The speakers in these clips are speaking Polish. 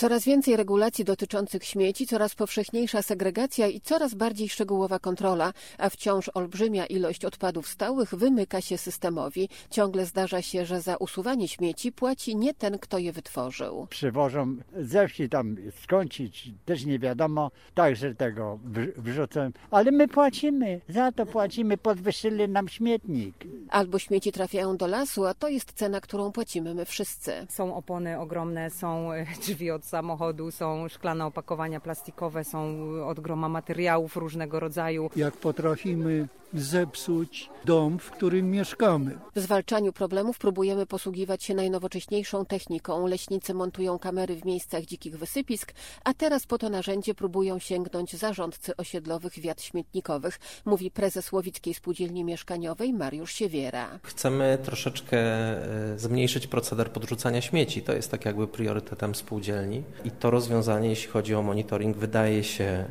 Coraz więcej regulacji dotyczących śmieci, coraz powszechniejsza segregacja i coraz bardziej szczegółowa kontrola, a wciąż olbrzymia ilość odpadów stałych wymyka się systemowi. Ciągle zdarza się, że za usuwanie śmieci płaci nie ten, kto je wytworzył. Przywożą ze wsi tam skądś, też nie wiadomo, także tego wrzucą, ale my płacimy, za to płacimy, podwyższyli nam śmietnik. Albo śmieci trafiają do lasu, a to jest cena, którą płacimy my wszyscy. Są opony ogromne, są drzwi od samochodu, są szklane opakowania plastikowe, są od groma materiałów różnego rodzaju. Jak potrafimy zepsuć dom, w którym mieszkamy. W zwalczaniu problemów próbujemy posługiwać się najnowocześniejszą techniką. Leśnicy montują kamery w miejscach dzikich wysypisk, a teraz po to narzędzie próbują sięgnąć zarządcy osiedlowych wiat śmietnikowych, mówi prezes Łowickiej Spółdzielni Mieszkaniowej Mariusz Siewiera. Chcemy troszeczkę zmniejszyć proceder podrzucania śmieci. To jest tak jakby priorytetem spółdzielni i to rozwiązanie, jeśli chodzi o monitoring, wydaje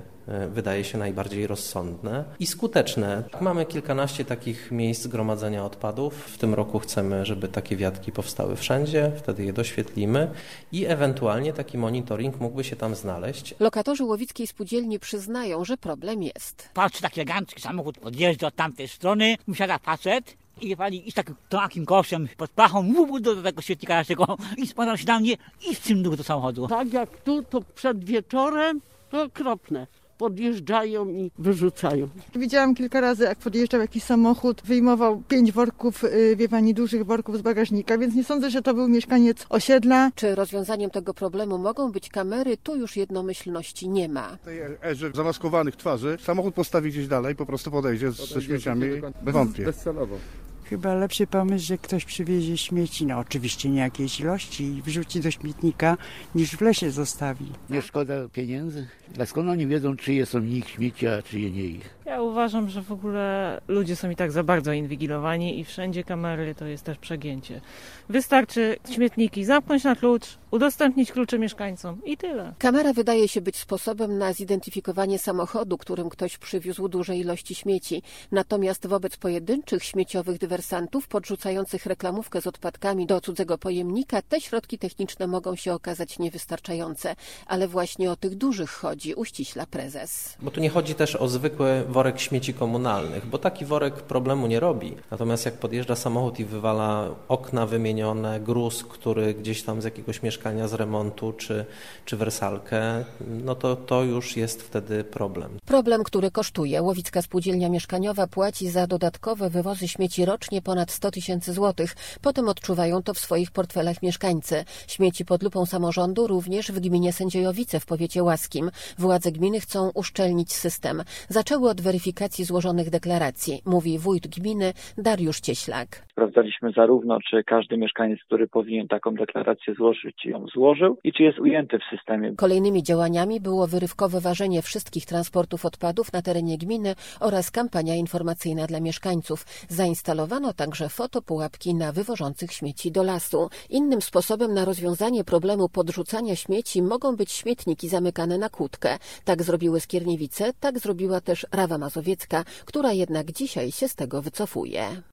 się najbardziej rozsądne i skuteczne. Mamy kilkanaście takich miejsc gromadzenia odpadów. W tym roku chcemy, żeby takie wiatki powstały wszędzie, wtedy je doświetlimy i ewentualnie taki monitoring mógłby się tam znaleźć. Lokatorzy Łowickiej Spółdzielni przyznają, że problem jest. Patrz, taki elegancki samochód odjeżdża od tamtej strony, wsiada facet i wali i z takim koszem pod pachą do tego świetnika naszego i spadał się na mnie i z tym do samochodu. Tak jak tu, to przed wieczorem, to okropne. Podjeżdżają i wyrzucają. Widziałam kilka razy, jak podjeżdżał jakiś samochód, wyjmował 5 worków, dużych worków z bagażnika, więc nie sądzę, że to był mieszkaniec osiedla. Czy rozwiązaniem tego problemu mogą być kamery? Tu już jednomyślności nie ma. W tej erze zamaskowanych twarzy samochód postawi gdzieś dalej, po prostu podejdzie ze śmieciami, wątpię. Bezcelowo. Chyba lepszy pomysł, że ktoś przywiezie śmieci, oczywiście nie jakiejś ilości i wrzuci do śmietnika, niż w lesie zostawi. Nie szkoda pieniędzy? Skąd oni wiedzą, czyje są ich śmieci, a czyje nie ich? Ja uważam, że w ogóle ludzie są i tak za bardzo inwigilowani i wszędzie kamery to jest też przegięcie. Wystarczy śmietniki zamknąć na klucz, udostępnić klucze mieszkańcom i tyle. Kamera wydaje się być sposobem na zidentyfikowanie samochodu, którym ktoś przywiózł duże ilości śmieci. Natomiast wobec pojedynczych śmieciowych dywersantów podrzucających reklamówkę z odpadkami do cudzego pojemnika, te środki techniczne mogą się okazać niewystarczające. Ale właśnie o tych dużych chodzi, uściśla prezes. Bo tu nie chodzi też o zwykły worek śmieci komunalnych, bo taki worek problemu nie robi. Natomiast jak podjeżdża samochód i wywala okna wymienione, gruz, który gdzieś tam z jakiegoś mieszkania z remontu czy wersalkę, no to już jest wtedy problem. Problem, który kosztuje. Łowicka Spółdzielnia Mieszkaniowa płaci za dodatkowe wywozy śmieci rocznie ponad 100 000 złotych. Potem odczuwają to w swoich portfelach mieszkańcy. Śmieci pod lupą samorządu również w gminie Sędziojowice w powiecie łaskim. Władze gminy chcą uszczelnić system. Zaczęły od weryfikacji złożonych deklaracji, mówi wójt gminy Dariusz Cieślak. Sprawdzaliśmy zarówno, czy każdy mieszkaniec, który powinien taką deklarację złożyć, ją złożył i czy jest ujęty w systemie. Kolejnymi działaniami było wyrywkowe ważenie wszystkich transportów odpadów na terenie gminy oraz kampania informacyjna dla mieszkańców. Zainstalowano także fotopułapki na wywożących śmieci do lasu. Innym sposobem na rozwiązanie problemu podrzucania śmieci mogą być śmietniki zamykane na kłódkę. Tak zrobiły Skierniewice, tak zrobiła też Rawa Mazowiecka, która jednak dzisiaj się z tego wycofuje.